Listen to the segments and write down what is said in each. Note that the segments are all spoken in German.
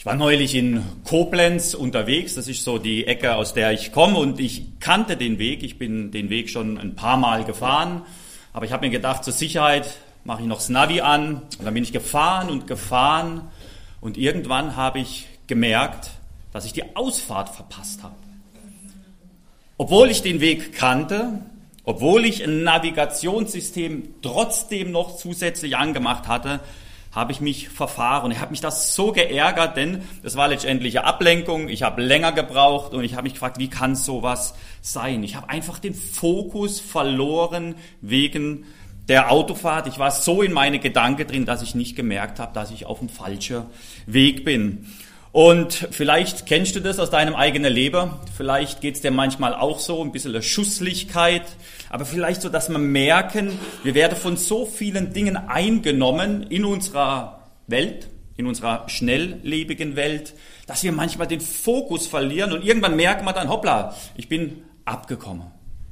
Ich war neulich in Koblenz unterwegs, das ist so die Ecke, aus der ich komme, und ich kannte den Weg. Ich bin den Weg schon ein paar Mal gefahren, aber ich habe mir gedacht, zur Sicherheit mache ich noch das Navi an, und dann bin ich gefahren und irgendwann habe ich gemerkt, dass ich die Ausfahrt verpasst habe. Obwohl ich den Weg kannte, obwohl ich ein Navigationssystem trotzdem noch zusätzlich angemacht hatte, habe ich mich verfahren. Ich habe mich das so geärgert, denn das war letztendlich eine Ablenkung. Ich habe länger gebraucht und ich habe mich gefragt, wie kann sowas sein? Ich habe einfach den Fokus verloren wegen der Autofahrt. Ich war so in meine Gedanken drin, dass ich nicht gemerkt habe, dass ich auf dem falschen Weg bin. Und vielleicht kennst du das aus deinem eigenen Leben, vielleicht geht's dir manchmal auch so, ein bisschen eine Schusslichkeit, aber vielleicht so, dass wir merken, wir werden von so vielen Dingen eingenommen in unserer Welt, in unserer schnelllebigen Welt, dass wir manchmal den Fokus verlieren und irgendwann merken wir dann, hoppla, ich bin abgekommen.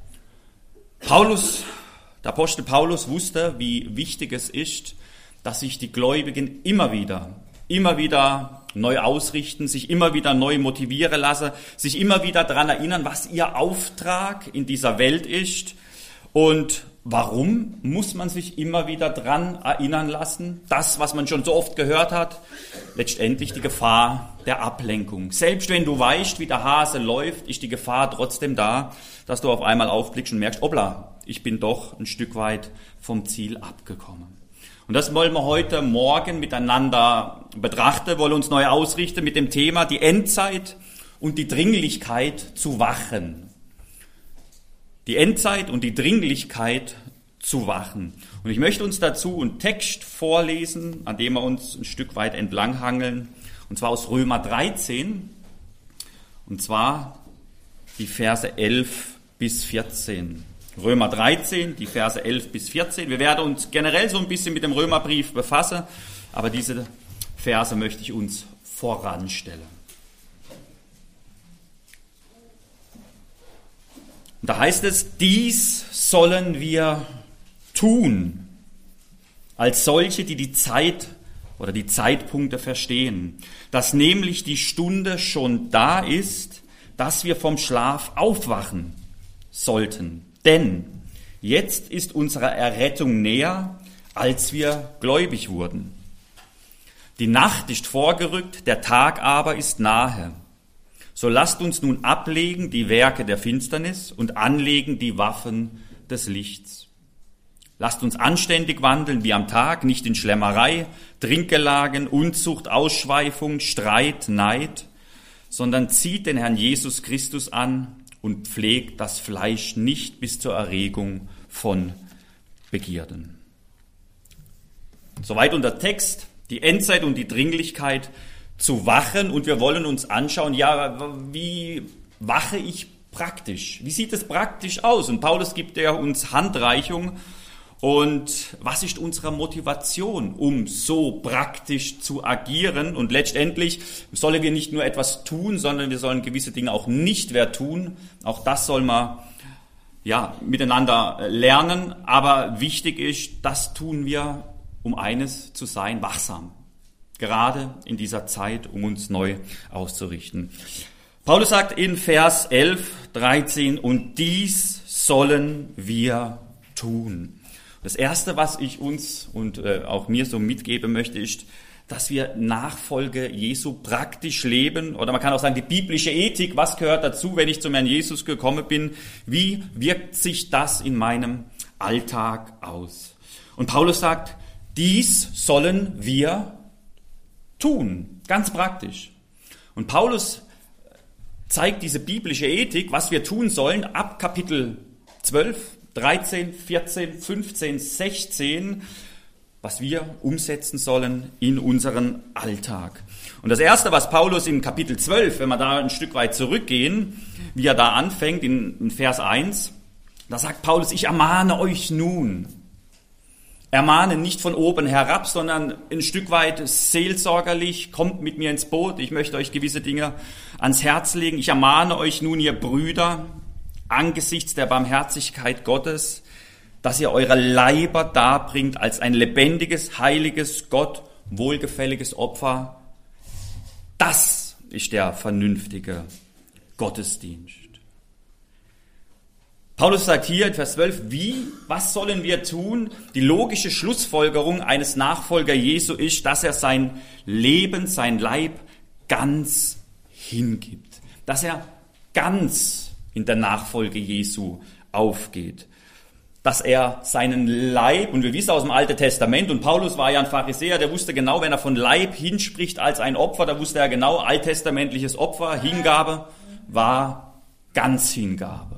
Der Apostel Paulus wusste, wie wichtig es ist, dass sich die Gläubigen immer wieder neu ausrichten, sich immer wieder neu motivieren lassen, sich immer wieder daran erinnern, was ihr Auftrag in dieser Welt ist. Und warum muss man sich immer wieder daran erinnern lassen? Das, was man schon so oft gehört hat, letztendlich die Gefahr der Ablenkung. Selbst wenn du weißt, wie der Hase läuft, ist die Gefahr trotzdem da, dass du auf einmal aufblickst und merkst, hoppla, ich bin doch ein Stück weit vom Ziel abgekommen. Und das wollen wir heute Morgen miteinander betrachten, wollen uns neu ausrichten mit dem Thema die Endzeit und die Dringlichkeit zu wachen. Die Endzeit und die Dringlichkeit zu wachen. Und ich möchte uns dazu einen Text vorlesen, an dem wir uns ein Stück weit entlanghangeln, und zwar aus Römer 13, und zwar die Verse 11 bis 14. Römer 13, die Verse 11 bis 14. Wir werden uns generell so ein bisschen mit dem Römerbrief befassen, aber diese Verse möchte ich uns voranstellen. Und da heißt es, dies sollen wir tun, als solche, die die Zeit oder die Zeitpunkte verstehen, dass nämlich die Stunde schon da ist, dass wir vom Schlaf aufwachen sollten. Denn jetzt ist unsere Errettung näher, als wir gläubig wurden. Die Nacht ist vorgerückt, der Tag aber ist nahe. So lasst uns nun ablegen die Werke der Finsternis und anlegen die Waffen des Lichts. Lasst uns anständig wandeln wie am Tag, nicht in Schlemmerei, Trinkgelagen, Unzucht, Ausschweifung, Streit, Neid, sondern zieht den Herrn Jesus Christus an und pflegt das Fleisch nicht bis zur Erregung von Begierden. Soweit unser Text, die Endzeit und die Dringlichkeit zu wachen. Und wir wollen uns anschauen, ja, wie wache ich praktisch? Wie sieht es praktisch aus? Und Paulus gibt ja uns Handreichung. Und was ist unsere Motivation, um so praktisch zu agieren? Und letztendlich sollen wir nicht nur etwas tun, sondern wir sollen gewisse Dinge auch nicht mehr tun. Auch das soll man miteinander lernen. Aber wichtig ist, das tun wir, um eines zu sein, wachsam. Gerade in dieser Zeit, um uns neu auszurichten. Paulus sagt in Vers 11, 13, und dies sollen wir tun. Das Erste, was ich uns und auch mir so mitgeben möchte, ist, dass wir Nachfolge Jesu praktisch leben. Oder man kann auch sagen, die biblische Ethik, was gehört dazu, wenn ich zum Herrn Jesus gekommen bin? Wie wirkt sich das in meinem Alltag aus? Und Paulus sagt, dies sollen wir tun, ganz praktisch. Und Paulus zeigt diese biblische Ethik, was wir tun sollen, ab Kapitel 12, 13, 14, 15, 16, was wir umsetzen sollen in unseren Alltag. Und das Erste, was Paulus in Kapitel 12, wenn wir da ein Stück weit zurückgehen, wie er da anfängt, in Vers 1, da sagt Paulus, ich ermahne euch nun. Ermahnen nicht von oben herab, sondern ein Stück weit seelsorgerlich, kommt mit mir ins Boot, ich möchte euch gewisse Dinge ans Herz legen. Ich ermahne euch nun, ihr Brüder, angesichts der Barmherzigkeit Gottes, dass ihr eure Leiber darbringt als ein lebendiges, heiliges, Gott wohlgefälliges Opfer. Das ist der vernünftige Gottesdienst. Paulus sagt hier in Vers 12, was sollen wir tun? Die logische Schlussfolgerung eines Nachfolger Jesu ist, dass er sein Leben, sein Leib ganz hingibt. Dass er ganz in der Nachfolge Jesu aufgeht. Dass er seinen Leib, und wir wissen aus dem Alten Testament, und Paulus war ja ein Pharisäer, der wusste genau, wenn er von Leib hinspricht als ein Opfer, da wusste er genau, alttestamentliches Opfer, Hingabe, war ganz Hingabe.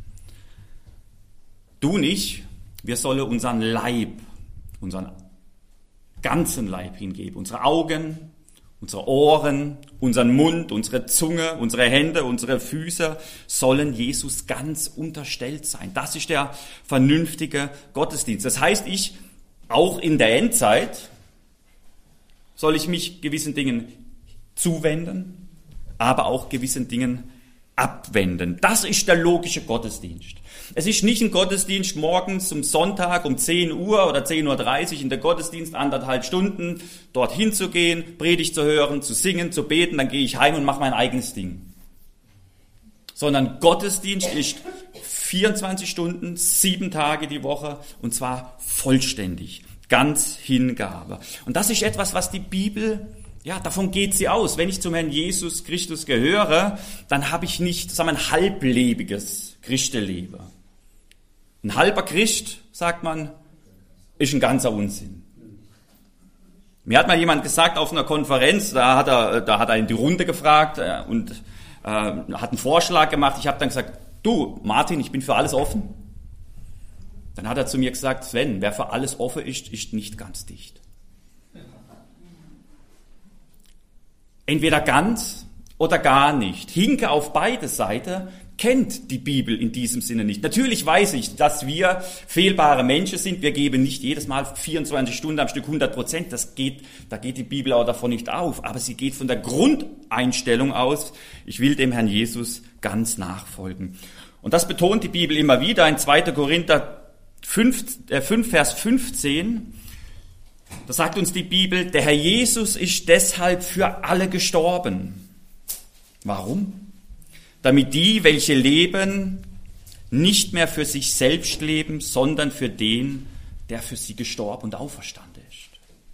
Du und ich, wir sollen unseren Leib, unseren ganzen Leib hingeben. Unsere Augen, unsere Ohren, unseren Mund, unsere Zunge, unsere Hände, unsere Füße sollen Jesus ganz unterstellt sein. Das ist der vernünftige Gottesdienst. Das heißt, auch in der Endzeit, soll ich mich gewissen Dingen zuwenden, aber auch gewissen Dingen abwenden. Das ist der logische Gottesdienst. Es ist nicht ein Gottesdienst morgens zum Sonntag um 10 Uhr oder 10.30 Uhr in der Gottesdienst 1,5 Stunden dorthin zu gehen, Predigt zu hören, zu singen, zu beten, dann gehe ich heim und mache mein eigenes Ding. Sondern Gottesdienst ist 24 Stunden, 7 Tage die Woche und zwar vollständig, ganz Hingabe. Und das ist etwas, was die Bibel, davon geht sie aus. Wenn ich zum Herrn Jesus Christus gehöre, dann habe ich nicht, ein halblebiges Christeleben. Ein halber Christ, sagt man, ist ein ganzer Unsinn. Mir hat mal jemand gesagt auf einer Konferenz, da hat er in die Runde gefragt und hat einen Vorschlag gemacht. Ich habe dann gesagt, du Martin, ich bin für alles offen. Dann hat er zu mir gesagt, Sven, wer für alles offen ist, ist nicht ganz dicht. Entweder ganz oder gar nicht. Hinke auf beide Seiten kennt die Bibel in diesem Sinne nicht. Natürlich weiß ich, dass wir fehlbare Menschen sind. Wir geben nicht jedes Mal 24 Stunden am Stück 100%. Da geht die Bibel auch davon nicht auf. Aber sie geht von der Grundeinstellung aus, ich will dem Herrn Jesus ganz nachfolgen. Und das betont die Bibel immer wieder in 2. Korinther 5, Vers 15. Da sagt uns die Bibel, der Herr Jesus ist deshalb für alle gestorben. Warum? Damit die, welche leben, nicht mehr für sich selbst leben, sondern für den, der für sie gestorben und auferstanden ist.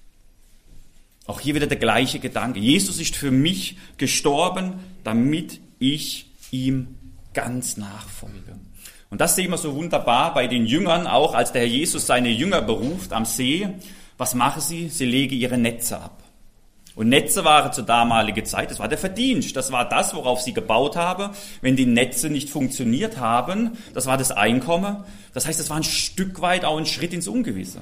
Auch hier wieder der gleiche Gedanke. Jesus ist für mich gestorben, damit ich ihm ganz nachfolge. Und das sehen wir so wunderbar bei den Jüngern auch, als der Herr Jesus seine Jünger beruft am See. Was machen sie? Sie legen ihre Netze ab. Und Netze waren zur damaligen Zeit, das war der Verdienst, das war das, worauf sie gebaut haben. Wenn die Netze nicht funktioniert haben, das war das Einkommen. Das heißt, das war ein Stück weit auch ein Schritt ins Ungewisse.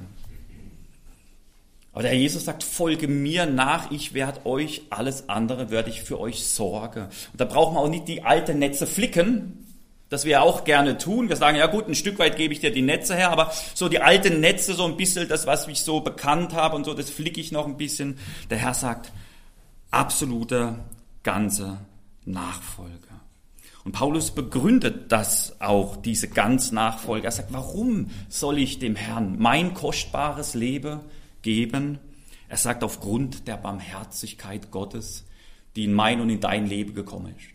Aber der Herr Jesus sagt, folge mir nach, ich werde euch, alles andere werde ich für euch sorgen. Und da brauchen wir auch nicht die alten Netze flicken, das wir auch gerne tun. Wir sagen, ja gut, ein Stück weit gebe ich dir die Netze her, aber so die alten Netze, so ein bisschen das, was ich so bekannt habe und so, das flicke ich noch ein bisschen. Der Herr sagt, absolute, ganze Nachfolge. Und Paulus begründet das auch, diese ganz Nachfolge. Er sagt, warum soll ich dem Herrn mein kostbares Leben geben? Er sagt, aufgrund der Barmherzigkeit Gottes, die in mein und in dein Leben gekommen ist.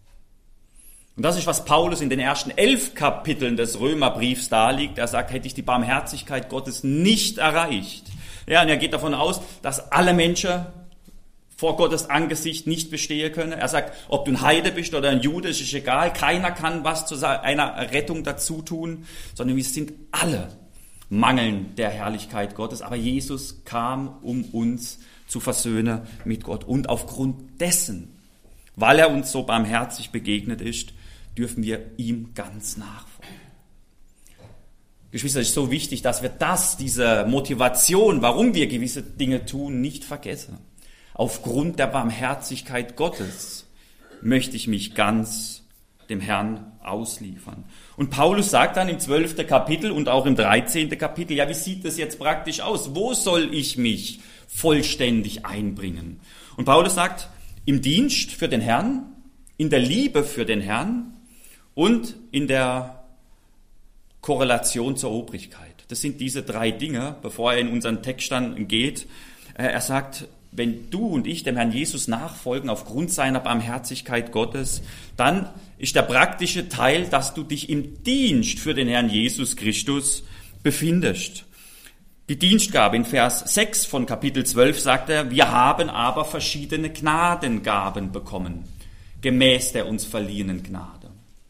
Und das ist, was Paulus in den ersten 11 Kapiteln des Römerbriefs darlegt. Er sagt, hätte ich die Barmherzigkeit Gottes nicht erreicht. Ja, und er geht davon aus, dass alle Menschen vor Gottes Angesicht nicht bestehen können. Er sagt, ob du ein Heide bist oder ein Jude, ist egal. Keiner kann was zu einer Rettung dazu tun, sondern wir sind alle mangeln der Herrlichkeit Gottes. Aber Jesus kam, um uns zu versöhnen mit Gott. Und aufgrund dessen, weil er uns so barmherzig begegnet ist, dürfen wir ihm ganz nachfolgen. Geschwister, es ist so wichtig, dass wir diese Motivation, warum wir gewisse Dinge tun, nicht vergessen. Aufgrund der Barmherzigkeit Gottes möchte ich mich ganz dem Herrn ausliefern. Und Paulus sagt dann im 12. Kapitel und auch im 13. Kapitel, ja, wie sieht das jetzt praktisch aus? Wo soll ich mich vollständig einbringen? Und Paulus sagt, im Dienst für den Herrn, in der Liebe für den Herrn und in der Korrelation zur Obrigkeit. Das sind diese 3 Dinge, bevor er in unseren Text dann geht. Er sagt, wenn du und ich dem Herrn Jesus nachfolgen aufgrund seiner Barmherzigkeit Gottes, dann ist der praktische Teil, dass du dich im Dienst für den Herrn Jesus Christus befindest. Die Dienstgabe in Vers 6 von Kapitel 12 sagt er, wir haben aber verschiedene Gnadengaben bekommen, gemäß der uns verliehenen Gnade.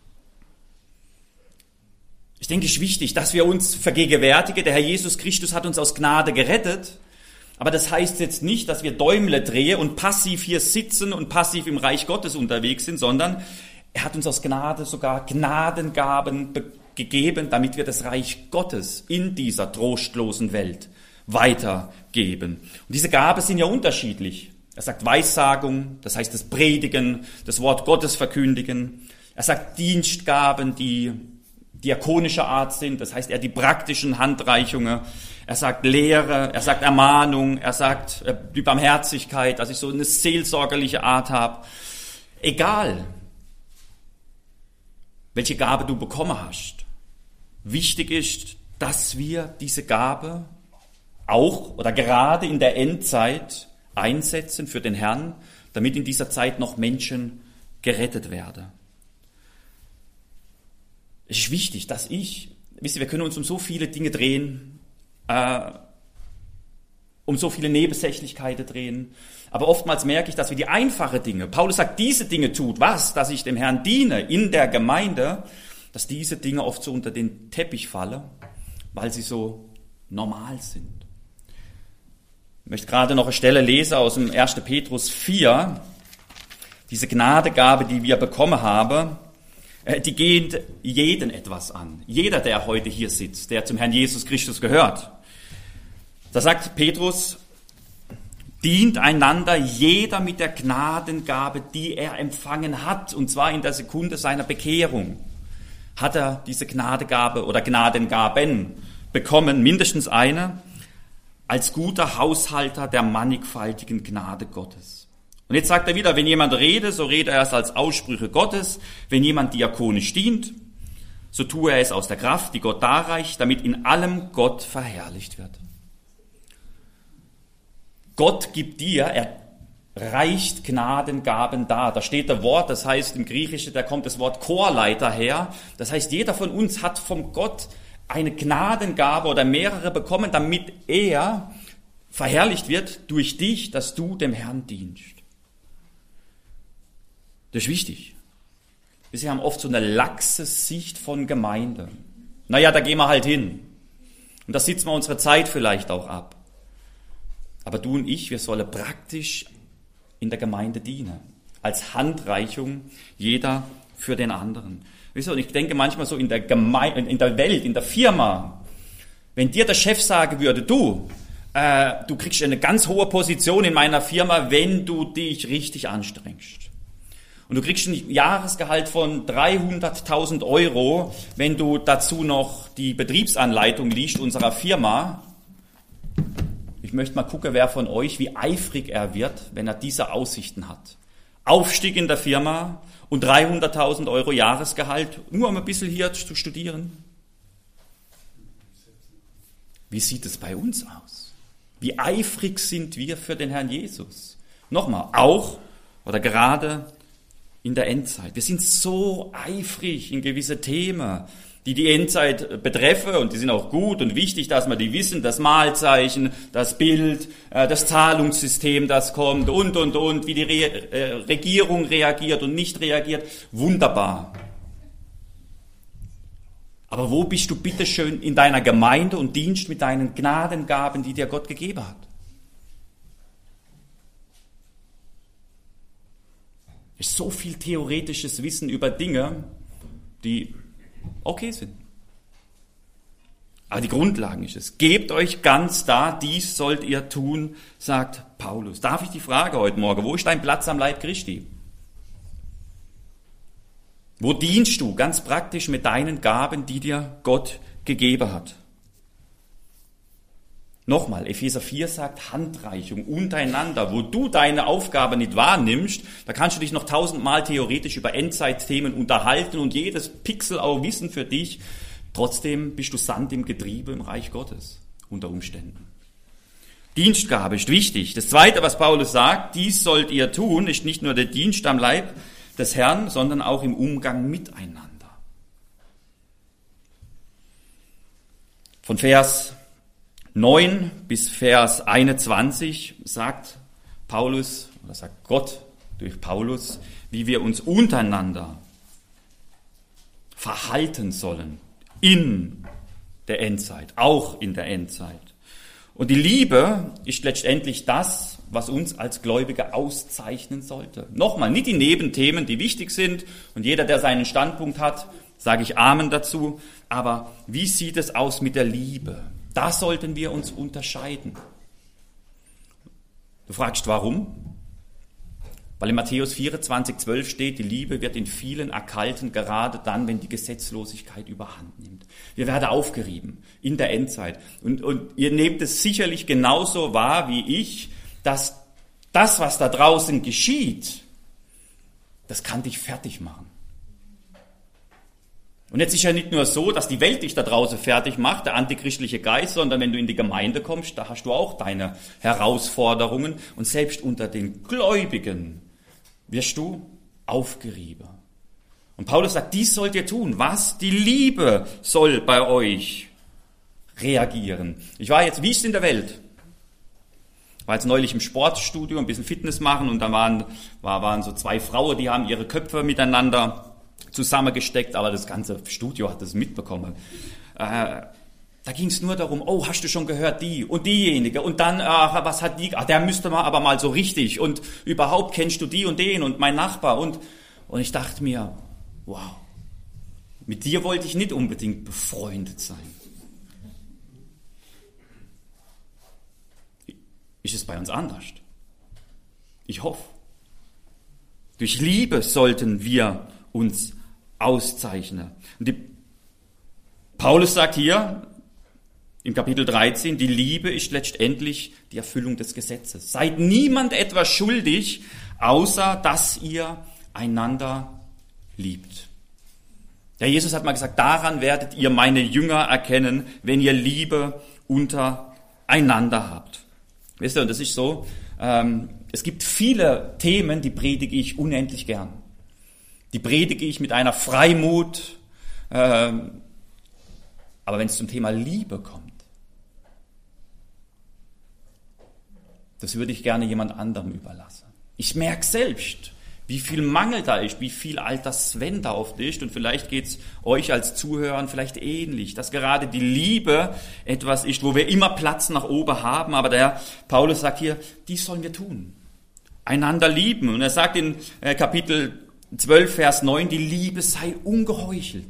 Ich denke, es ist wichtig, dass wir uns vergegenwärtigen, der Herr Jesus Christus hat uns aus Gnade gerettet, aber das heißt jetzt nicht, dass wir Däumle drehen und passiv hier sitzen und passiv im Reich Gottes unterwegs sind, sondern er hat uns aus Gnade sogar Gnadengaben gegeben, damit wir das Reich Gottes in dieser trostlosen Welt weitergeben. Und diese Gaben sind ja unterschiedlich. Er sagt Weissagung, das heißt das Predigen, das Wort Gottes verkündigen. Er sagt Dienstgaben, die diakonischer Art sind, das heißt die praktischen Handreichungen. Er sagt Lehre, er sagt Ermahnung, er sagt die Barmherzigkeit, dass ich so eine seelsorgerliche Art habe. Egal, welche Gabe du bekommen hast. Wichtig ist, dass wir diese Gabe auch oder gerade in der Endzeit einsetzen für den Herrn, damit in dieser Zeit noch Menschen gerettet werden. Es ist wichtig, dass wisst ihr, wir können uns um so viele Dinge drehen, um so viele Nebensächlichkeiten drehen, aber oftmals merke ich, dass wir die einfachen Dinge, Paulus sagt, diese Dinge tut was, dass ich dem Herrn diene in der Gemeinde, dass diese Dinge oft so unter den Teppich fallen, weil sie so normal sind. Ich möchte gerade noch eine Stelle lesen aus dem 1. Petrus 4, diese Gnadegabe, die wir bekommen haben, die geht jeden etwas an. Jeder, der heute hier sitzt, der zum Herrn Jesus Christus gehört. Da sagt Petrus, dient einander jeder mit der Gnadengabe, die er empfangen hat, und zwar in der Sekunde seiner Bekehrung. Hat er diese Gnadegabe oder Gnadengaben bekommen, mindestens eine, als guter Haushalter der mannigfaltigen Gnade Gottes. Und jetzt sagt er wieder, wenn jemand rede, so rede er es als Aussprüche Gottes. Wenn jemand diakonisch dient, so tue er es aus der Kraft, die Gott darreicht, damit in allem Gott verherrlicht wird. Gott gibt dir, er reicht Gnadengaben dar. Da steht das Wort, das heißt im Griechischen, da kommt das Wort Chorleiter her. Das heißt, jeder von uns hat vom Gott eine Gnadengabe oder mehrere bekommen, damit er verherrlicht wird durch dich, dass du dem Herrn dienst. Das ist wichtig. Wir haben oft so eine laxe Sicht von Gemeinde. Naja, da gehen wir halt hin. Und da sitzen wir unsere Zeit vielleicht auch ab. Aber du und ich, wir sollen praktisch in der Gemeinde dienen. Als Handreichung, jeder für den anderen. Und ich denke manchmal so in der Gemeinde, in der Welt, in der Firma, wenn dir der Chef sagen würde, du kriegst eine ganz hohe Position in meiner Firma, wenn du dich richtig anstrengst. Und du kriegst ein Jahresgehalt von 300.000 €, wenn du dazu noch die Betriebsanleitung liest unserer Firma. Ich möchte mal gucken, wer von euch, wie eifrig er wird, wenn er diese Aussichten hat. Aufstieg in der Firma und 300.000 € Jahresgehalt, nur um ein bisschen hier zu studieren. Wie sieht es bei uns aus? Wie eifrig sind wir für den Herrn Jesus? Nochmal, auch oder gerade in der Endzeit. Wir sind so eifrig in gewisse Themen, die die Endzeit betreffen, und die sind auch gut und wichtig, dass wir die wissen, das Mahlzeichen, das Bild, das Zahlungssystem, das kommt und, wie die Regierung reagiert und nicht reagiert. Wunderbar. Aber wo bist du bitteschön in deiner Gemeinde und dienst mit deinen Gnadengaben, die dir Gott gegeben hat? Es ist so viel theoretisches Wissen über Dinge, die okay sind. Aber die Grundlagen ist es. Gebt euch ganz da, dies sollt ihr tun, sagt Paulus. Darf ich die Frage heute Morgen, wo ist dein Platz am Leib Christi? Wo dienst du ganz praktisch mit deinen Gaben, die dir Gott gegeben hat? Nochmal, Epheser 4 sagt Handreichung untereinander. Wo du deine Aufgabe nicht wahrnimmst, da kannst du dich noch 1000-mal theoretisch über Endzeitthemen unterhalten und jedes Pixel auch wissen für dich. Trotzdem bist du Sand im Getriebe im Reich Gottes unter Umständen. Dienstgabe ist wichtig. Das Zweite, was Paulus sagt, dies sollt ihr tun, ist nicht nur der Dienst am Leib des Herrn, sondern auch im Umgang miteinander. Von Vers 9 bis Vers 21 sagt Paulus, oder sagt Gott durch Paulus, wie wir uns untereinander verhalten sollen in der Endzeit, auch in der Endzeit. Und die Liebe ist letztendlich das, was uns als Gläubige auszeichnen sollte. Nochmal, nicht die Nebenthemen, die wichtig sind, und jeder, der seinen Standpunkt hat, sage ich Amen dazu, aber wie sieht es aus mit der Liebe? Da sollten wir uns unterscheiden. Du fragst, warum? Weil in Matthäus 24,12 steht, die Liebe wird in vielen erkalten, gerade dann, wenn die Gesetzlosigkeit überhand nimmt. Wir werden aufgerieben in der Endzeit. Und ihr nehmt es sicherlich genauso wahr wie ich, dass das, was da draußen geschieht, das kann dich fertig machen. Und jetzt ist ja nicht nur so, dass die Welt dich da draußen fertig macht, der antichristliche Geist, sondern wenn du in die Gemeinde kommst, da hast du auch deine Herausforderungen. Und selbst unter den Gläubigen wirst du aufgerieben. Und Paulus sagt, dies sollt ihr tun. Was? Die Liebe soll bei euch reagieren. Ich war jetzt, wie ist es in der Welt? Ich war jetzt neulich im Sportstudio, ein bisschen Fitness machen, und da waren so zwei Frauen, die haben ihre Köpfe miteinander zusammengesteckt, aber das ganze Studio hat das mitbekommen. Da ging es nur darum, oh, hast du schon gehört, die und diejenige, und dann, was hat die, der müsste man aber mal so richtig, und überhaupt kennst du die und den und mein Nachbar, und ich dachte mir, wow, mit dir wollte ich nicht unbedingt befreundet sein. Ist es bei uns anders? Ich hoffe. Durch Liebe sollten wir uns auszeichnen. Und Paulus sagt hier im Kapitel 13, die Liebe ist letztendlich die Erfüllung des Gesetzes. Seid niemand etwas schuldig, außer dass ihr einander liebt. Der Jesus hat mal gesagt, daran werdet ihr meine Jünger erkennen, wenn ihr Liebe untereinander habt. Wisst ihr, und das ist so, es gibt viele Themen, die predige ich unendlich gern. Die predige ich mit einer Freimut, aber wenn es zum Thema Liebe kommt, das würde ich gerne jemand anderem überlassen. Ich merke selbst, wie viel Mangel da ist, wie viel alter Sven da oft ist, und vielleicht geht's euch als Zuhörern vielleicht ähnlich, dass gerade die Liebe etwas ist, wo wir immer Platz nach oben haben, aber der Paulus sagt hier, dies sollen wir tun, einander lieben, und er sagt in Kapitel 12, Vers 9, die Liebe sei ungeheuchelt.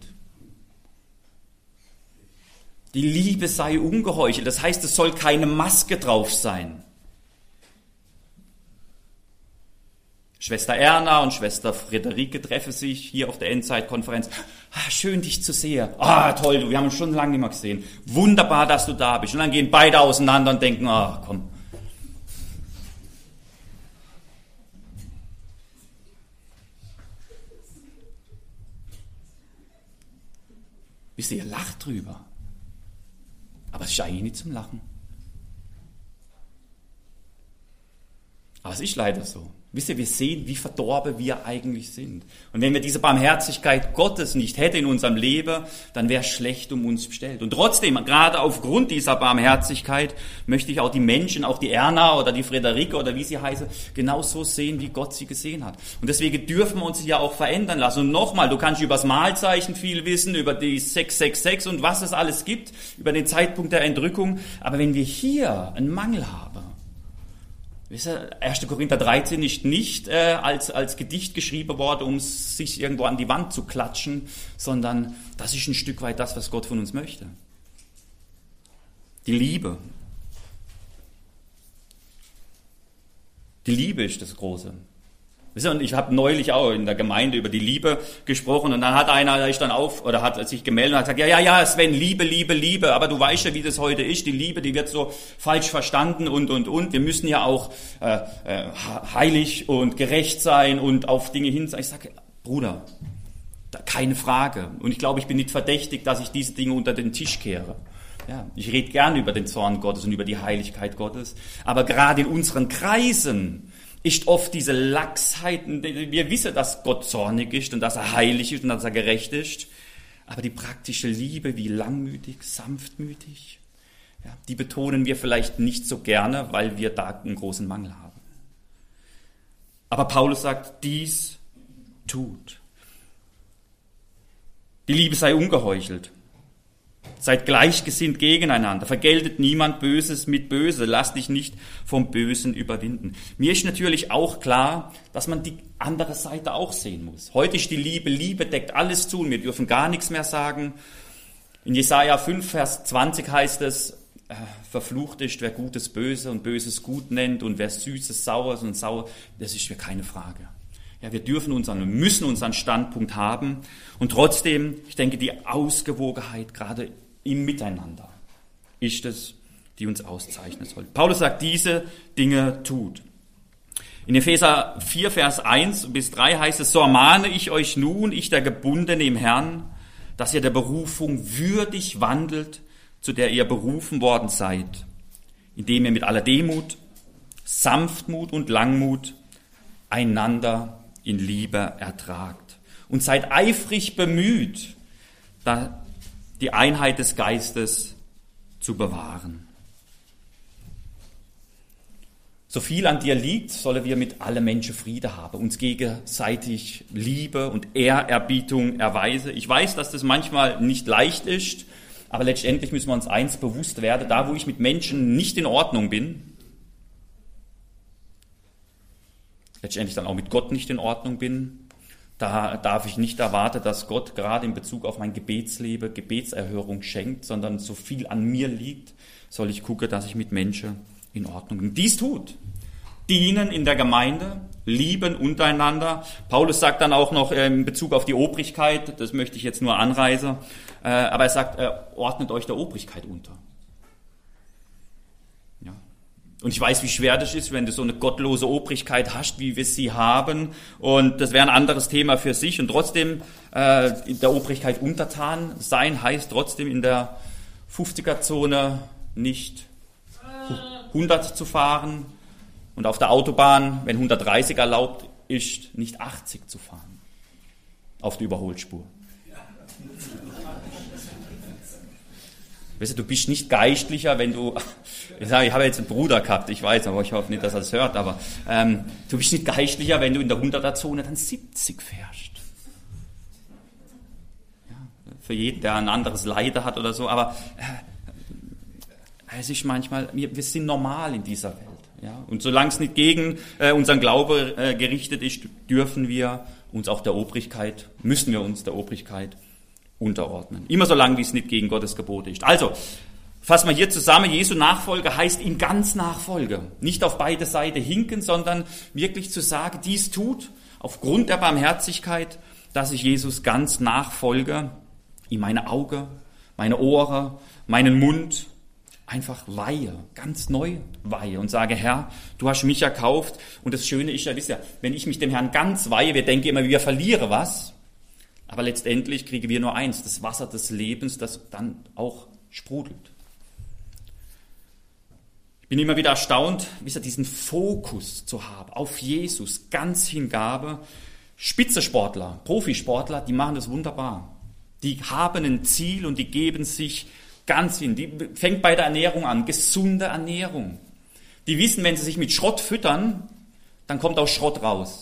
Die Liebe sei ungeheuchelt, das heißt, es soll keine Maske drauf sein. Schwester Erna und Schwester Friederike treffen sich hier auf der Endzeitkonferenz. Schön, dich zu sehen. Toll, wir haben uns schon lange nicht mehr gesehen. Wunderbar, dass du da bist. Und dann gehen beide auseinander und denken, komm. Wisst ihr, ihr lacht drüber. Aber es ist eigentlich nicht zum Lachen. Aber es ist leider so. Wisst ihr, wir sehen, wie verdorben wir eigentlich sind. Und wenn wir diese Barmherzigkeit Gottes nicht hätten in unserem Leben, dann wäre es schlecht um uns bestellt. Und trotzdem, gerade aufgrund dieser Barmherzigkeit, möchte ich auch die Menschen, auch die Erna oder die Friederike oder wie sie heißen, genauso sehen, wie Gott sie gesehen hat. Und deswegen dürfen wir uns ja auch verändern lassen. Und nochmal, du kannst über das Malzeichen viel wissen, über die 666 und was es alles gibt, über den Zeitpunkt der Entrückung. Aber wenn wir hier einen Mangel haben, wisst ihr, 1. Korinther 13 ist nicht als Gedicht geschrieben worden, um sich irgendwo an die Wand zu klatschen, sondern das ist ein Stück weit das, was Gott von uns möchte. Die Liebe. Die Liebe ist das Große. Wisst ihr, und ich habe neulich auch in der Gemeinde über die Liebe gesprochen, und dann hat einer hat sich gemeldet und hat gesagt, ja, Sven, Liebe, aber du weißt ja, wie das heute ist, die Liebe, die wird so falsch verstanden und. Wir müssen ja auch heilig und gerecht sein und auf Dinge hin sein. Ich sage, Bruder, keine Frage. Und ich glaube, ich bin nicht verdächtig, dass ich diese Dinge unter den Tisch kehre. Ja, ich rede gerne über den Zorn Gottes und über die Heiligkeit Gottes, aber gerade in unseren Kreisen ist oft diese Laxheit, wir wissen, dass Gott zornig ist und dass er heilig ist und dass er gerecht ist, aber die praktische Liebe, wie langmütig, sanftmütig, ja, die betonen wir vielleicht nicht so gerne, weil wir da einen großen Mangel haben. Aber Paulus sagt, dies tut. Die Liebe sei ungeheuchelt. Seid gleichgesinnt gegeneinander. Vergeltet niemand Böses mit Böse. Lasst dich nicht vom Bösen überwinden. Mir ist natürlich auch klar, dass man die andere Seite auch sehen muss. Heute ist die Liebe. Liebe deckt alles zu und wir dürfen gar nichts mehr sagen. In Jesaja 5, Vers 20 heißt es, verflucht ist, wer Gutes böse und Böses gut nennt und wer Süßes sauer und sauer, das ist mir keine Frage. Ja, wir müssen unseren Standpunkt haben und trotzdem, ich denke, die Ausgewogenheit gerade im Miteinander ist es, die uns auszeichnen soll. Paulus sagt, diese Dinge tut. In Epheser 4, Vers 1 bis 3 heißt es, so ermahne ich euch nun, ich der Gebundene im Herrn, dass ihr der Berufung würdig wandelt, zu der ihr berufen worden seid, indem ihr mit aller Demut, Sanftmut und Langmut einander in Liebe ertragt. Und seid eifrig bemüht, die Einheit des Geistes zu bewahren. So viel an dir liegt, sollen wir mit allen Menschen Friede haben, uns gegenseitig Liebe und Ehrerbietung erweisen. Ich weiß, dass das manchmal nicht leicht ist, aber letztendlich müssen wir uns eins bewusst werden, da wo ich mit Menschen nicht in Ordnung bin, letztendlich dann auch mit Gott nicht in Ordnung bin, da darf ich nicht erwarten, dass Gott gerade in Bezug auf mein Gebetsleben Gebetserhörung schenkt, sondern so viel an mir liegt, soll ich gucken, dass ich mit Menschen in Ordnung bin. Dies tut. Dienen in der Gemeinde, lieben untereinander. Paulus sagt dann auch noch in Bezug auf die Obrigkeit, das möchte ich jetzt nur anreißen, aber er sagt, ordnet euch der Obrigkeit unter. Ja. Und ich weiß, wie schwer das ist, wenn du so eine gottlose Obrigkeit hast, wie wir sie haben. Und das wäre ein anderes Thema für sich. Und trotzdem, in der Obrigkeit untertan sein, heißt trotzdem in der 50er-Zone nicht 100 zu fahren. Und auf der Autobahn, wenn 130 erlaubt ist, nicht 80 zu fahren. Auf der Überholspur. Weißt du, du bist nicht geistlicher, wenn du, ich habe jetzt einen Bruder gehabt, ich weiß, aber ich hoffe nicht, dass er es hört, aber du bist nicht geistlicher, wenn du in der 100er-Zone dann 70 fährst. Ja, für jeden, der ein anderes Leiden hat oder so, aber es ist manchmal, wir sind normal in dieser Welt. Ja? Und solange es nicht gegen unseren Glaube gerichtet ist, müssen wir uns der Obrigkeit unterordnen. Immer solange, wie es nicht gegen Gottes Gebote ist. Also, fassen wir hier zusammen, Jesu Nachfolge heißt ihm ganz Nachfolge. Nicht auf beide Seiten hinken, sondern wirklich zu sagen, dies tut, aufgrund der Barmherzigkeit, dass ich Jesus ganz nachfolge, ihm meine Augen, meine Ohren, meinen Mund einfach weihe, ganz neu weihe und sage, Herr, du hast mich erkauft. Und das Schöne ist ja, wisst ihr, wenn ich mich dem Herrn ganz weihe, wir denken immer, wir verlieren was. Aber letztendlich kriegen wir nur eins, das Wasser des Lebens, das dann auch sprudelt. Ich bin immer wieder erstaunt, diesen Fokus zu haben auf Jesus, ganz Hingabe. Spitzensportler, Profisportler, die machen das wunderbar. Die haben ein Ziel und die geben sich ganz hin. Die fängt bei der Ernährung an, gesunde Ernährung. Die wissen, wenn sie sich mit Schrott füttern, dann kommt auch Schrott raus.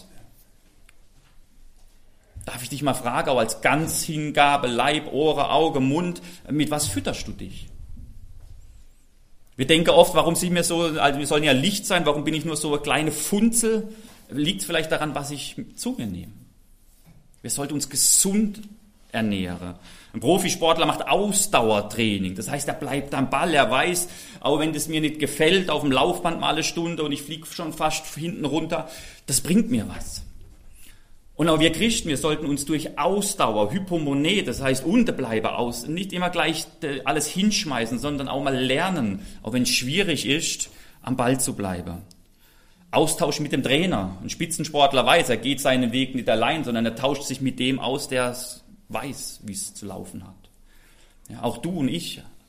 Darf ich dich mal fragen, auch als Ganzhingabe, Leib, Ohren, Auge, Mund, mit was fütterst du dich? Wir denken oft, warum sind wir so, also wir sollen ja Licht sein, warum bin ich nur so eine kleine Funzel? Liegt es vielleicht daran, was ich zu mir nehme? Wir sollten uns gesund ernähren. Ein Profisportler macht Ausdauertraining, das heißt, er bleibt am Ball, er weiß, auch wenn das mir nicht gefällt, auf dem Laufband mal eine Stunde und ich fliege schon fast hinten runter, das bringt mir was. Und auch wir Christen, wir sollten uns durch Ausdauer, Hypomone, das heißt unterbleiben nicht immer gleich alles hinschmeißen, sondern auch mal lernen, auch wenn es schwierig ist, am Ball zu bleiben. Austausch mit dem Trainer. Ein Spitzensportler weiß, er geht seinen Weg nicht allein, sondern er tauscht sich mit dem aus, der weiß, wie es zu laufen hat. Ja, auch du und ich,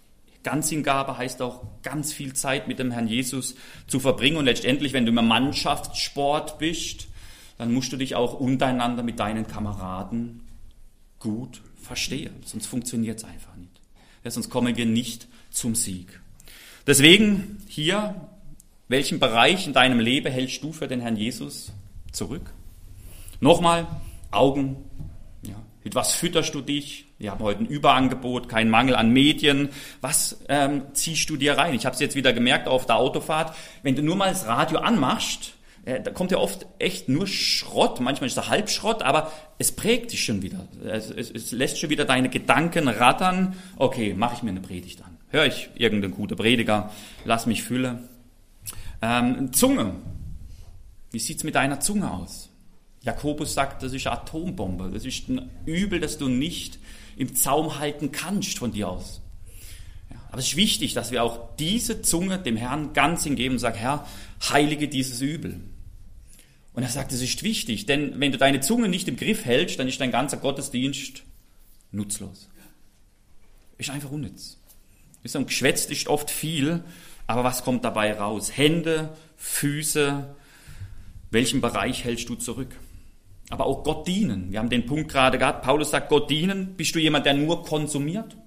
Ganzhingabe heißt auch ganz viel Zeit mit dem Herrn Jesus zu verbringen. Und letztendlich, wenn du im Mannschaftssport bist, dann musst du dich auch untereinander mit deinen Kameraden gut verstehen. Sonst funktioniert es einfach nicht. Ja, sonst kommen wir nicht zum Sieg. Deswegen hier, welchen Bereich in deinem Leben hältst du für den Herrn Jesus zurück? Nochmal, Augen. Ja, mit was fütterst du dich? Wir haben heute ein Überangebot, kein Mangel an Medien. Was ziehst du dir rein? Ich habe es jetzt wieder gemerkt auf der Autofahrt. Wenn du nur mal das Radio anmachst, da kommt ja oft echt nur Schrott. Manchmal ist es Halbschrott, aber es prägt dich schon wieder. Es lässt schon wieder deine Gedanken rattern. Okay, mache ich mir eine Predigt an. Höre ich irgendeinen guten Prediger, lass mich füllen. Zunge. Wie sieht's mit deiner Zunge aus? Jakobus sagt, das ist eine Atombombe. Das ist ein Übel, das du nicht im Zaum halten kannst von dir aus. Ja, aber es ist wichtig, dass wir auch diese Zunge dem Herrn ganz hingeben und sagen, Herr, heilige dieses Übel. Und er sagt, es ist wichtig, denn wenn du deine Zunge nicht im Griff hältst, dann ist dein ganzer Gottesdienst nutzlos. Ist einfach unnütz. Und geschwätzt ist oft viel, aber was kommt dabei raus? Hände, Füße, welchen Bereich hältst du zurück? Aber auch Gott dienen. Wir haben den Punkt gerade gehabt. Paulus sagt, Gott dienen. Bist du jemand, der nur konsumiert?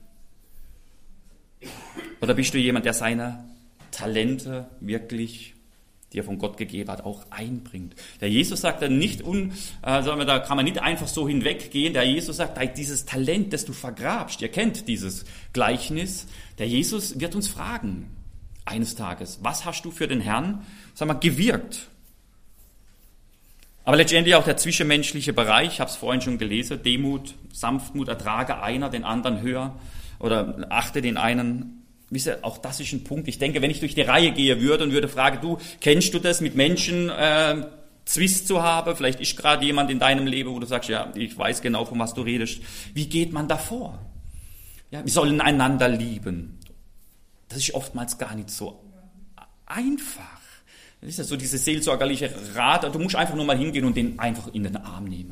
Oder bist du jemand, der seine Talente wirklich, die er von Gott gegeben hat, auch einbringt? Der Jesus sagt dann nicht, da kann man nicht einfach so hinweggehen. Der Jesus sagt, dieses Talent, das du vergrabst, ihr kennt dieses Gleichnis, der Jesus wird uns fragen, eines Tages, was hast du für den Herrn, gewirkt? Aber letztendlich auch der zwischenmenschliche Bereich, ich habe es vorhin schon gelesen, Demut, Sanftmut, ertrage einer den anderen höher oder achte den einen. Wisst ihr, auch das ist ein Punkt. Ich denke, wenn ich durch die Reihe gehe würde und würde fragen, du, kennst du das, mit Menschen Zwist zu haben? Vielleicht ist gerade jemand in deinem Leben, wo du sagst, ja, ich weiß genau, von was du redest. Wie geht man davor? Ja, wir sollen einander lieben. Das ist oftmals gar nicht so einfach. Das ist ja so diese seelsorgerliche Rat. Du musst einfach nur mal hingehen und den einfach in den Arm nehmen.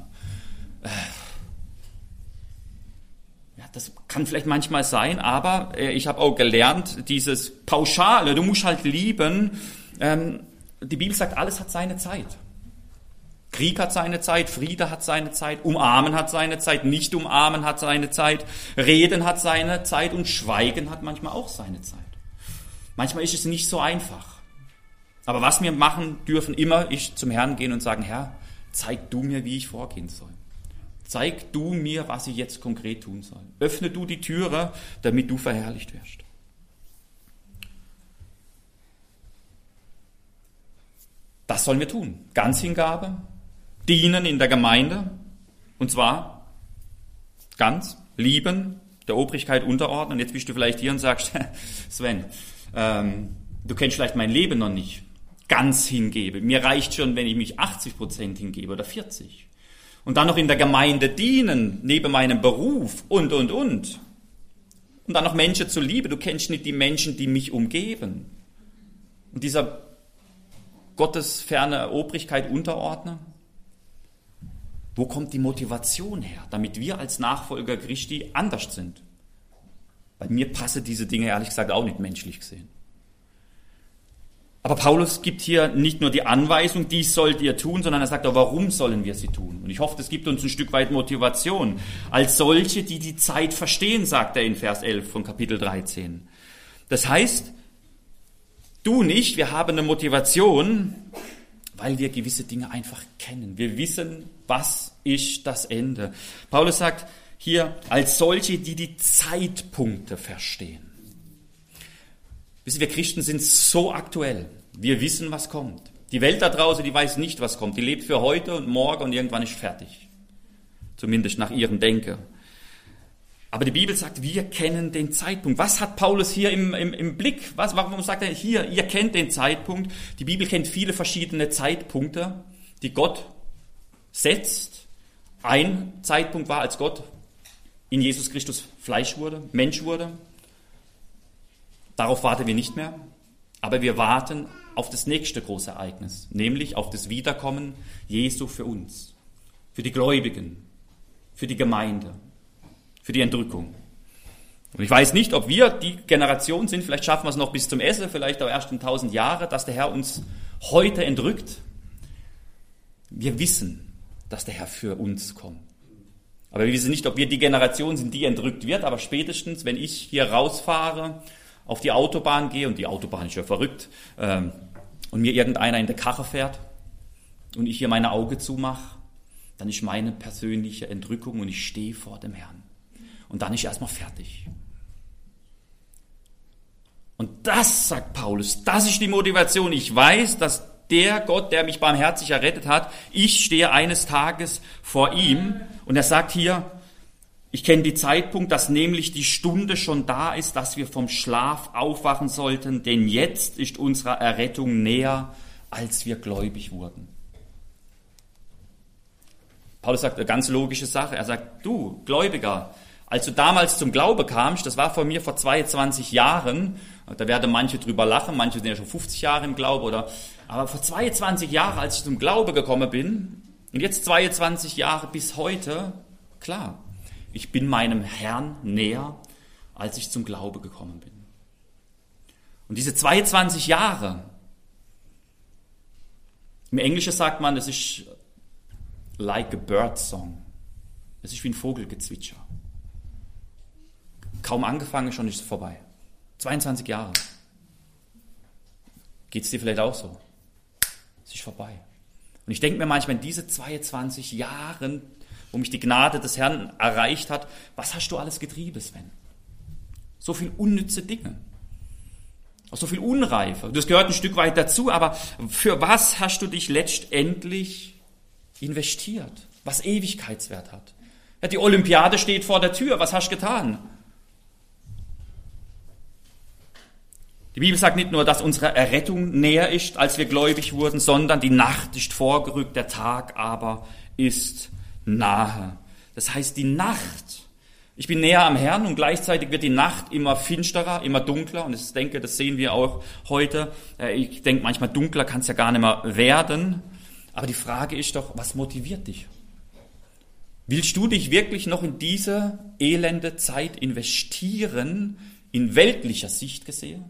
Ja, das kann vielleicht manchmal sein, aber ich habe auch gelernt, dieses Pauschale, du musst halt lieben. Die Bibel sagt, alles hat seine Zeit. Krieg hat seine Zeit, Friede hat seine Zeit, Umarmen hat seine Zeit, nicht umarmen hat seine Zeit, Reden hat seine Zeit und Schweigen hat manchmal auch seine Zeit. Manchmal ist es nicht so einfach. Aber was wir machen dürfen, immer ist zum Herrn gehen und sagen, Herr, zeig du mir, wie ich vorgehen soll. Zeig du mir, was ich jetzt konkret tun soll. Öffne du die Türe, damit du verherrlicht wirst. Das sollen wir tun. Ganzhingabe, dienen in der Gemeinde, und zwar ganz, lieben, der Obrigkeit unterordnen. Jetzt bist du vielleicht hier und sagst, Sven, du kennst vielleicht mein Leben noch nicht. Ganz hingebe. Mir reicht schon, wenn ich mich 80% hingebe oder 40%. Und dann noch in der Gemeinde dienen, neben meinem Beruf und. Und dann noch Menschen zu lieben. Du kennst nicht die Menschen, die mich umgeben. Und dieser gottesferne Obrigkeit unterordnen. Wo kommt die Motivation her, damit wir als Nachfolger Christi anders sind? Bei mir passen diese Dinge ehrlich gesagt auch nicht menschlich gesehen. Aber Paulus gibt hier nicht nur die Anweisung, dies sollt ihr tun, sondern er sagt auch, warum sollen wir sie tun? Und ich hoffe, das gibt uns ein Stück weit Motivation. Als solche, die die Zeit verstehen, sagt er in Vers 11 von Kapitel 13. Das heißt, du nicht, wir haben eine Motivation, weil wir gewisse Dinge einfach kennen. Wir wissen, was ist das Ende. Paulus sagt hier, als solche, die die Zeitpunkte verstehen. Wissen wir Christen sind so aktuell. Wir wissen, was kommt. Die Welt da draußen, die weiß nicht, was kommt. Die lebt für heute und morgen und irgendwann ist fertig. Zumindest nach ihrem Denken. Aber die Bibel sagt, wir kennen den Zeitpunkt. Was hat Paulus hier im Blick? Warum sagt er hier, ihr kennt den Zeitpunkt? Die Bibel kennt viele verschiedene Zeitpunkte, die Gott setzt. Ein Zeitpunkt war, als Gott in Jesus Christus Fleisch wurde, Mensch wurde. Darauf warten wir nicht mehr, aber wir warten auf das nächste große Ereignis, nämlich auf das Wiederkommen Jesu für uns, für die Gläubigen, für die Gemeinde, für die Entrückung. Und ich weiß nicht, ob wir die Generation sind, vielleicht schaffen wir es noch bis zum Essen, vielleicht auch erst in 1000 Jahre, dass der Herr uns heute entrückt. Wir wissen, dass der Herr für uns kommt. Aber wir wissen nicht, ob wir die Generation sind, die entrückt wird, aber spätestens, wenn ich hier rausfahre, auf die Autobahn gehe, und die Autobahn ist ja verrückt, und mir irgendeiner in der Karre fährt und ich hier meine Augen zumache, dann ist meine persönliche Entrückung und ich stehe vor dem Herrn. Und dann ist erstmal fertig. Und das, sagt Paulus, das ist die Motivation. Ich weiß, dass der Gott, der mich barmherzig errettet hat, ich stehe eines Tages vor ihm. Und er sagt hier, ich kenne den Zeitpunkt, dass nämlich die Stunde schon da ist, dass wir vom Schlaf aufwachen sollten, denn jetzt ist unsere Errettung näher, als wir gläubig wurden. Paulus sagt eine ganz logische Sache. Er sagt, du Gläubiger, als du damals zum Glaube kamst, das war von mir vor 22 Jahren, da werden manche drüber lachen, manche sind ja schon 50 Jahre im Glaube, aber vor 22 Jahren, als ich zum Glaube gekommen bin, und jetzt 22 Jahre bis heute, klar, ich bin meinem Herrn näher, als ich zum Glaube gekommen bin. Und diese 22 Jahre, im Englischen sagt man, das ist like a bird song. Das ist wie ein Vogelgezwitscher. Kaum angefangen, schon ist es vorbei. 22 Jahre. Geht es dir vielleicht auch so? Es ist vorbei. Und ich denke mir manchmal, in diese 22 Jahren, wo mich die Gnade des Herrn erreicht hat, was hast du alles getrieben, Sven? So viel unnütze Dinge. Auch so viel Unreife. Das gehört ein Stück weit dazu, aber für was hast du dich letztendlich investiert? Was Ewigkeitswert hat? Ja, die Olympiade steht vor der Tür. Was hast du getan? Die Bibel sagt nicht nur, dass unsere Errettung näher ist, als wir gläubig wurden, sondern die Nacht ist vorgerückt, der Tag aber ist nahe. Das heißt, die Nacht, ich bin näher am Herrn und gleichzeitig wird die Nacht immer finsterer, immer dunkler. Und ich denke, das sehen wir auch heute. Ich denke, manchmal dunkler kann es ja gar nicht mehr werden. Aber die Frage ist doch, was motiviert dich? Willst du dich wirklich noch in diese elende Zeit investieren, in weltlicher Sicht gesehen?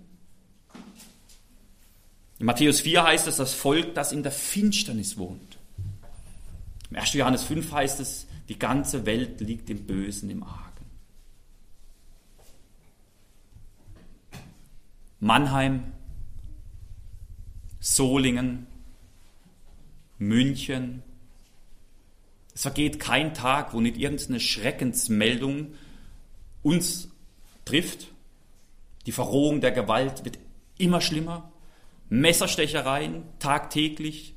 In Matthäus 4 heißt es, das Volk, das in der Finsternis wohnt. Im 1. Johannes 5 heißt es, die ganze Welt liegt im Bösen, im Argen. Mannheim, Solingen, München. Es vergeht kein Tag, wo nicht irgendeine Schreckensmeldung uns trifft. Die Verrohung der Gewalt wird immer schlimmer. Messerstechereien tagtäglich.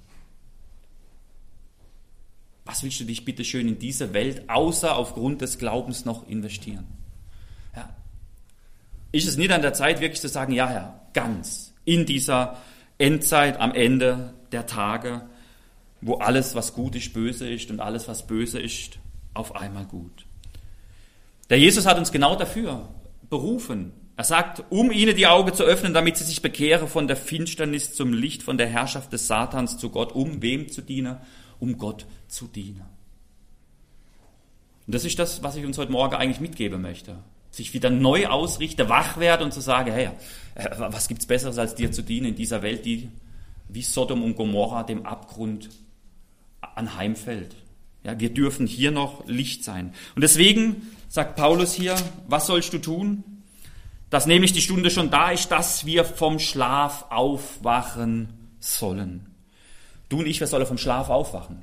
Was willst du dich bitte schön in diese Welt außer aufgrund des Glaubens noch investieren? Ja. Ist es nicht an der Zeit, wirklich zu sagen, ja Herr, ganz in dieser Endzeit am Ende der Tage, wo alles, was gut ist, böse ist und alles, was böse ist, auf einmal gut. Der Jesus hat uns genau dafür berufen. Er sagt, um ihnen die Augen zu öffnen, damit sie sich bekehren von der Finsternis zum Licht, von der Herrschaft des Satans zu Gott. Um wem zu dienen? Um Gott zu dienen. Und das ist das, was ich uns heute Morgen eigentlich mitgeben möchte. Sich wieder neu ausrichten, wach werden und zu sagen, hey, was gibt's Besseres, als dir zu dienen in dieser Welt, die wie Sodom und Gomorra dem Abgrund anheimfällt. Ja, wir dürfen hier noch Licht sein. Und deswegen sagt Paulus hier, was sollst du tun? Dass nämlich die Stunde schon da ist, dass wir vom Schlaf aufwachen sollen. Du und ich, wir sollen vom Schlaf aufwachen.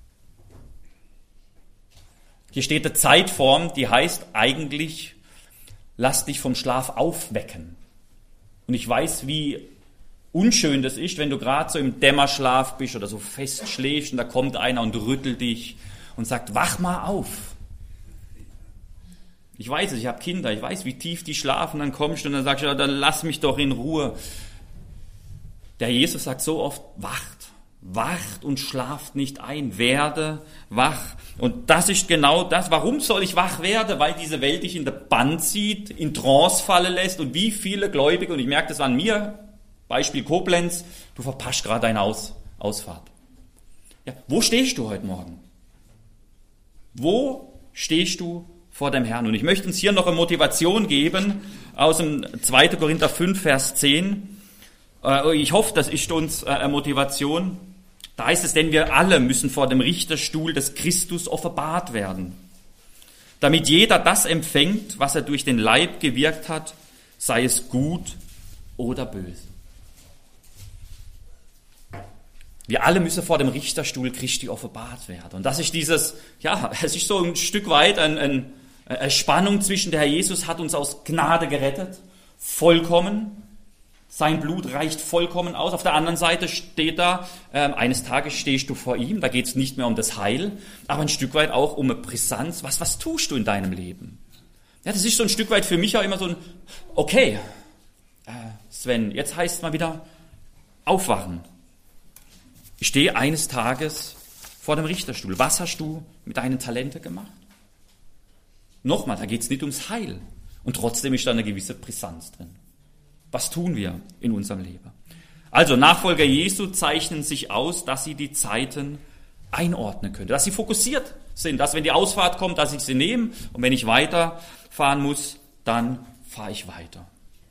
Hier steht eine Zeitform, die heißt eigentlich, lass dich vom Schlaf aufwecken. Und ich weiß, wie unschön das ist, wenn du gerade so im Dämmerschlaf bist oder so fest schläfst und da kommt einer und rüttelt dich und sagt, wach mal auf. Ich weiß es, ich habe Kinder, ich weiß, wie tief die schlafen, dann kommst du und dann sagst du, ja, dann lass mich doch in Ruhe. Der Jesus sagt so oft, wacht und schlaft nicht ein, werde wach. Und das ist genau das. Warum soll ich wach werden? Weil diese Welt dich in der Bann zieht, in Trance fallen lässt und wie viele Gläubige, und ich merke das an mir, Beispiel Koblenz, du verpasst gerade deine Ausfahrt. Ja, wo stehst du heute Morgen? Wo stehst du vor dem Herrn. Und ich möchte uns hier noch eine Motivation geben aus dem 2. Korinther 5, Vers 10. Ich hoffe, das ist uns eine Motivation. Da heißt es, denn wir alle müssen vor dem Richterstuhl des Christus offenbart werden, damit jeder das empfängt, was er durch den Leib gewirkt hat, sei es gut oder böse. Wir alle müssen vor dem Richterstuhl Christi offenbart werden. Und das ist es ist so ein Stück weit eine Spannung zwischen der Herr Jesus hat uns aus Gnade gerettet, vollkommen. Sein Blut reicht vollkommen aus. Auf der anderen Seite steht da, eines Tages stehst du vor ihm, da geht es nicht mehr um das Heil, aber ein Stück weit auch um eine Brisanz. Was tust du in deinem Leben? Ja, das ist so ein Stück weit für mich auch immer so ein, okay, Sven, jetzt heißt es mal wieder aufwachen. Ich stehe eines Tages vor dem Richterstuhl. Was hast du mit deinen Talenten gemacht? Nochmal, da geht es nicht ums Heil. Und trotzdem ist da eine gewisse Brisanz drin. Was tun wir in unserem Leben? Also Nachfolger Jesu zeichnen sich aus, dass sie die Zeiten einordnen können, dass sie fokussiert sind, dass wenn die Ausfahrt kommt, dass ich sie nehme und wenn ich weiterfahren muss, dann fahre ich weiter.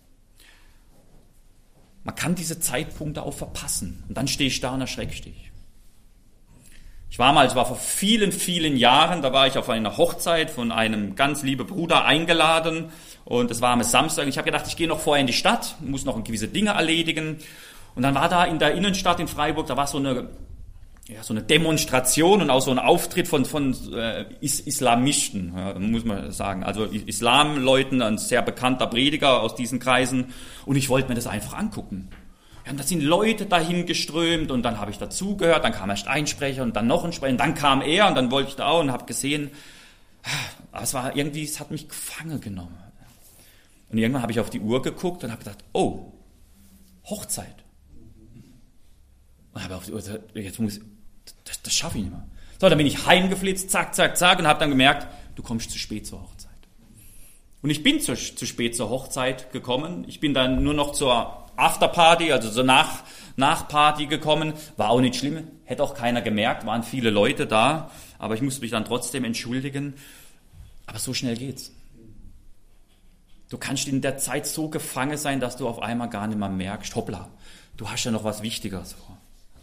Man kann diese Zeitpunkte auch verpassen und dann stehe ich da und erschreckst dich. Ich war vor vielen, vielen Jahren, da war ich auf einer Hochzeit von einem ganz lieben Bruder eingeladen und es war am Samstag. Ich habe gedacht, ich gehe noch vorher in die Stadt, muss noch gewisse Dinge erledigen. Und dann war da in der Innenstadt in Freiburg, da war so eine Demonstration und auch so ein Auftritt von Islamisten, muss man sagen. Also Islamleuten, ein sehr bekannter Prediger aus diesen Kreisen. Und ich wollte mir das einfach angucken. Ja, und da sind Leute dahin geströmt und dann habe ich dazugehört, dann kam erst ein Sprecher und dann noch ein Sprecher und dann kam er und dann wollte ich da auch und habe gesehen, es hat mich gefangen genommen. Und irgendwann habe ich auf die Uhr geguckt und habe gedacht, oh, Hochzeit. Und habe auf die Uhr gesagt, das schaffe ich nicht mehr. So, dann bin ich heimgeflitzt, zack, zack, zack und habe dann gemerkt, du kommst zu spät zur Hochzeit. Und ich bin zu spät zur Hochzeit gekommen. Ich bin dann nur noch zur Afterparty, also zur Nachparty gekommen. War auch nicht schlimm, hätte auch keiner gemerkt, waren viele Leute da. Aber ich musste mich dann trotzdem entschuldigen. Aber so schnell geht's. Du kannst in der Zeit so gefangen sein, dass du auf einmal gar nicht mehr merkst, hoppla, du hast ja noch was Wichtigeres vor.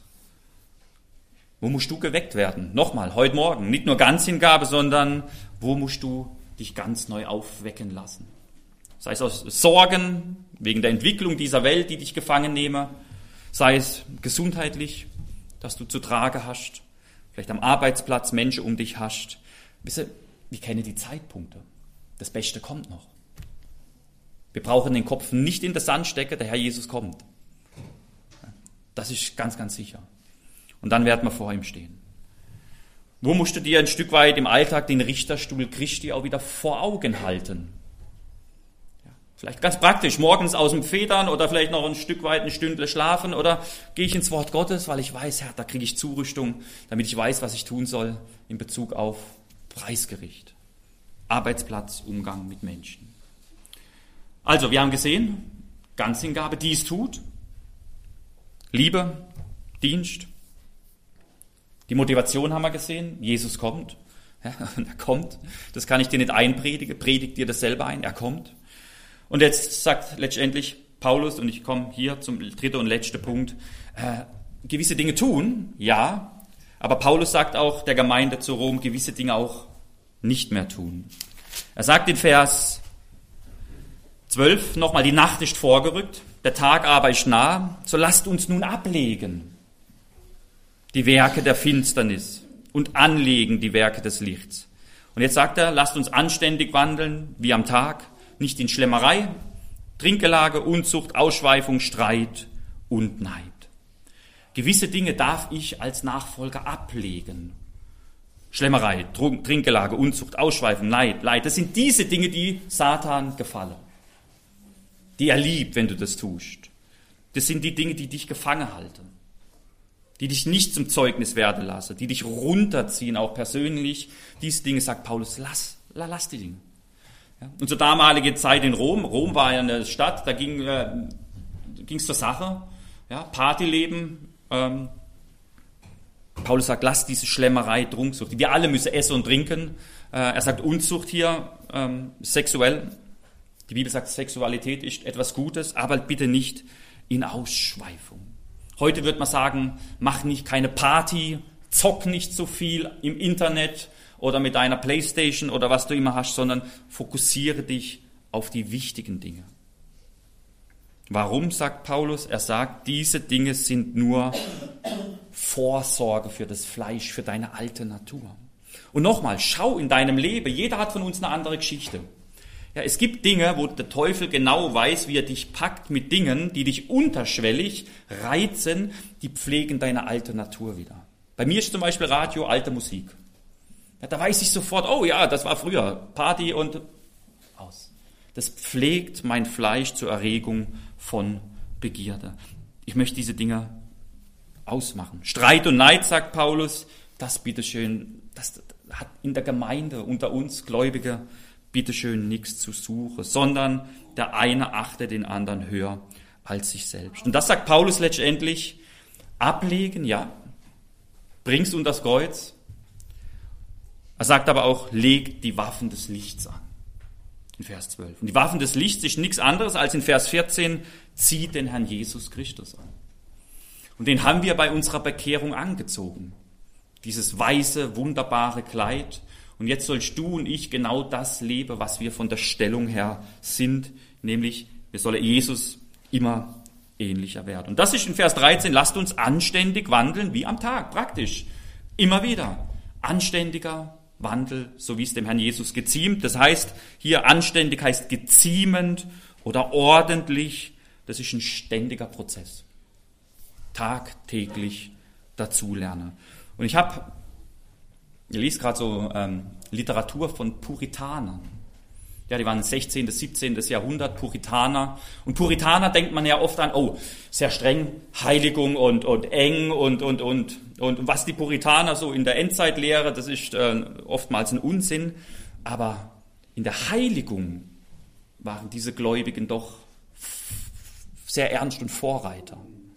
Wo musst du geweckt werden? Nochmal, heute Morgen. Nicht nur Ganzhingabe, sondern wo musst du dich ganz neu aufwecken lassen? Sei es aus Sorgen, wegen der Entwicklung dieser Welt, die dich gefangen nehme. Sei es gesundheitlich, dass du zu tragen hast. Vielleicht am Arbeitsplatz Menschen um dich hast. Wir kennen die Zeitpunkte. Das Beste kommt noch. Wir brauchen den Kopf nicht in den Sand stecken, der Herr Jesus kommt. Das ist ganz, ganz sicher. Und dann werden wir vor ihm stehen. Wo musst du dir ein Stück weit im Alltag den Richterstuhl Christi auch wieder vor Augen halten? Ja, vielleicht ganz praktisch, morgens aus dem Federn oder vielleicht noch ein Stück weit eine Stündle schlafen oder gehe ich ins Wort Gottes, weil ich weiß, Herr, da kriege ich Zurüstung, damit ich weiß, was ich tun soll in Bezug auf Preisgericht, Arbeitsplatz, Umgang mit Menschen. Also, wir haben gesehen, Ganzhingabe, die es tut, Liebe, Dienst. Die Motivation haben wir gesehen, Jesus kommt. Ja, und er kommt, das kann ich dir nicht einpredigen, predigt dir das selber ein, er kommt. Und jetzt sagt letztendlich Paulus, und ich komme hier zum dritten und letzten Punkt, gewisse Dinge tun, ja, aber Paulus sagt auch der Gemeinde zu Rom, gewisse Dinge auch nicht mehr tun. Er sagt in Vers 12 nochmal, die Nacht ist vorgerückt, der Tag aber ist nah, so lasst uns nun ablegen die Werke der Finsternis und anlegen die Werke des Lichts. Und jetzt sagt er, lasst uns anständig wandeln, wie am Tag, nicht in Schlemmerei, Trinkgelage, Unzucht, Ausschweifung, Streit und Neid. Gewisse Dinge darf ich als Nachfolger ablegen. Schlemmerei, Trinkgelage, Unzucht, Ausschweifung, Neid, Leid. Das sind diese Dinge, die Satan gefallen. Die er liebt, wenn du das tust. Das sind die Dinge, die dich gefangen halten. Die dich nicht zum Zeugnis werden lassen, die dich runterziehen, auch persönlich. Diese Dinge, sagt Paulus, lass die Dinge. Ja? Und zur damaligen Zeit in Rom war ja eine Stadt, da ging es zur Sache, ja? Partyleben, Paulus sagt, lasst diese Schlemmerei, Trunksucht. Wir alle müssen essen und trinken. Er sagt Unzucht hier, sexuell. Die Bibel sagt, Sexualität ist etwas Gutes, aber bitte nicht in Ausschweifung. Heute wird man sagen, mach nicht keine Party, zock nicht so viel im Internet oder mit deiner Playstation oder was du immer hast, sondern fokussiere dich auf die wichtigen Dinge. Warum, sagt Paulus? Er sagt, diese Dinge sind nur Vorsorge für das Fleisch, für deine alte Natur. Und nochmal, schau in deinem Leben, jeder hat von uns eine andere Geschichte. Ja, es gibt Dinge, wo der Teufel genau weiß, wie er dich packt mit Dingen, die dich unterschwellig reizen, die pflegen deine alte Natur wieder. Bei mir ist zum Beispiel Radio alte Musik. Ja, da weiß ich sofort, oh ja, das war früher Party und aus. Das pflegt mein Fleisch zur Erregung von Begierde. Ich möchte diese Dinge ausmachen. Streit und Neid, sagt Paulus, das bitteschön, das hat in der Gemeinde unter uns Gläubige bitteschön nichts zu suchen, sondern der eine achtet den anderen höher als sich selbst. Und das sagt Paulus letztendlich, ablegen, ja, bringst unter das Kreuz. Er sagt aber auch, legt die Waffen des Lichts an. In Vers 12. Und die Waffen des Lichts ist nichts anderes als in Vers 14, zieht den Herrn Jesus Christus an. Und den haben wir bei unserer Bekehrung angezogen. Dieses weiße, wunderbare Kleid. Und jetzt sollst du und ich genau das leben, was wir von der Stellung her sind, nämlich wir sollen Jesus immer ähnlicher werden. Und das ist in Vers 13, lasst uns anständig wandeln wie am Tag, praktisch, immer wieder. Anständiger Wandel, so wie es dem Herrn Jesus geziemt. Das heißt, hier anständig heißt geziemend oder ordentlich. Das ist ein ständiger Prozess. Tagtäglich dazulernen. Und ich lese gerade so Literatur von Puritanern. Ja, die waren 16. bis 17. Jahrhundert Puritaner. Und Puritaner denkt man ja oft an, oh, sehr streng, Heiligung und eng und was die Puritaner so in der Endzeitlehre, das ist oftmals ein Unsinn. Aber in der Heiligung waren diese Gläubigen doch sehr ernst und Vorreiter.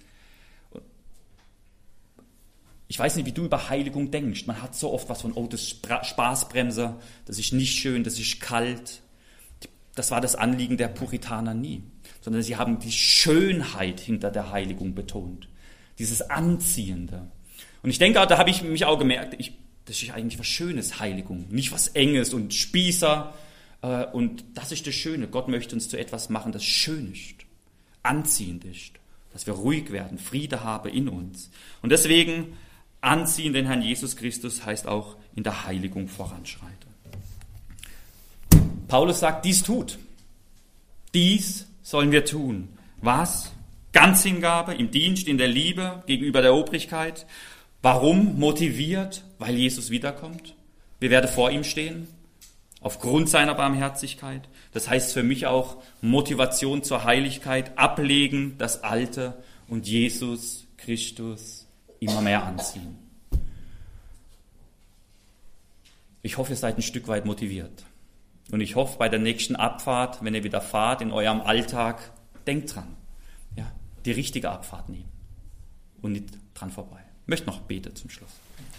Ich weiß nicht, wie du über Heiligung denkst. Man hat so oft was von, oh, das ist Spaßbremse, das ist nicht schön, das ist kalt. Das war das Anliegen der Puritaner nie. Sondern sie haben die Schönheit hinter der Heiligung betont. Dieses Anziehende. Und ich denke, da habe ich mich auch gemerkt, das ist eigentlich was Schönes, Heiligung. Nicht was Enges und Spießer. Und das ist das Schöne. Gott möchte uns zu etwas machen, das schön ist, anziehend ist. Dass wir ruhig werden, Friede haben in uns. Und deswegen anziehen den Herrn Jesus Christus heißt auch in der Heiligung voranschreiten. Paulus sagt, dies tut. Dies sollen wir tun. Was? Ganzhingabe im Dienst, in der Liebe gegenüber der Obrigkeit. Warum? Motiviert, weil Jesus wiederkommt. Wir werden vor ihm stehen, aufgrund seiner Barmherzigkeit. Das heißt für mich auch Motivation zur Heiligkeit, ablegen das Alte und Jesus Christus immer mehr anziehen. Ich hoffe, ihr seid ein Stück weit motiviert. Und ich hoffe, bei der nächsten Abfahrt, wenn ihr wieder fahrt in eurem Alltag, denkt dran, ja, die richtige Abfahrt nehmen und nicht dran vorbei. Ich möchte noch beten zum Schluss.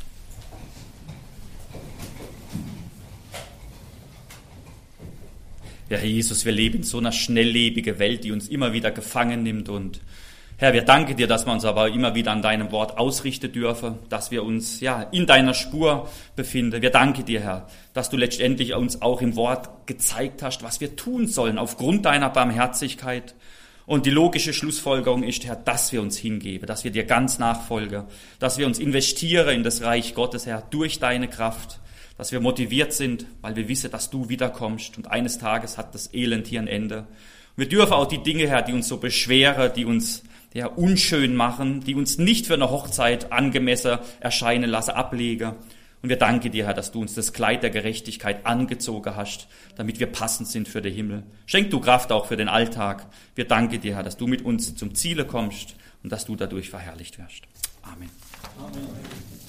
Ja, Herr Jesus, wir leben in so einer schnelllebigen Welt, die uns immer wieder gefangen nimmt. Und Herr, wir danken dir, dass wir uns aber immer wieder an deinem Wort ausrichten dürfen, dass wir uns in deiner Spur befinden. Wir danken dir, Herr, dass du letztendlich uns auch im Wort gezeigt hast, was wir tun sollen aufgrund deiner Barmherzigkeit. Und die logische Schlussfolgerung ist, Herr, dass wir uns hingeben, dass wir dir ganz nachfolgen, dass wir uns investieren in das Reich Gottes, Herr, durch deine Kraft, dass wir motiviert sind, weil wir wissen, dass du wiederkommst und eines Tages hat das Elend hier ein Ende. Und wir dürfen auch die Dinge, Herr, die uns so beschweren, die uns unschön machen, die uns nicht für eine Hochzeit angemessen erscheinen lassen, ablegen. Und wir danken dir, Herr, dass du uns das Kleid der Gerechtigkeit angezogen hast, damit wir passend sind für den Himmel. Schenk du Kraft auch für den Alltag. Wir danken dir, Herr, dass du mit uns zum Ziele kommst und dass du dadurch verherrlicht wirst. Amen. Amen.